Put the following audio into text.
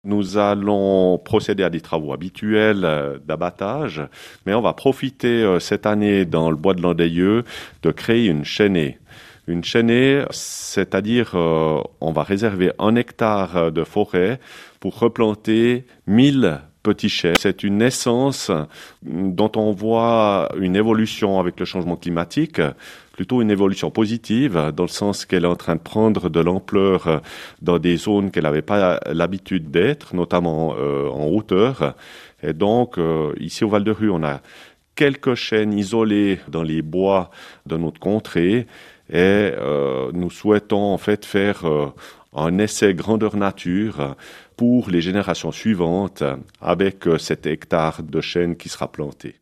Nous allons procéder à des travaux habituels d'abattage, mais on va profiter cette année dans le bois de l'Andeuilleux de créer une chaînée. Une chaînée, c'est-à-dire on va réserver 1 hectare de forêt pour replanter 1 000 petits chais. C'est une naissance dont on voit une évolution avec le changement climatique, plutôt une évolution positive, dans le sens qu'elle est en train de prendre de l'ampleur dans des zones qu'elle n'avait pas l'habitude d'être, notamment en hauteur. Et donc, ici au Val-de-Rue, on a quelques chênes isolés dans les bois de notre contrée et nous souhaitons en fait faire un essai grandeur nature pour les générations suivantes avec cet hectare de chêne qui sera planté.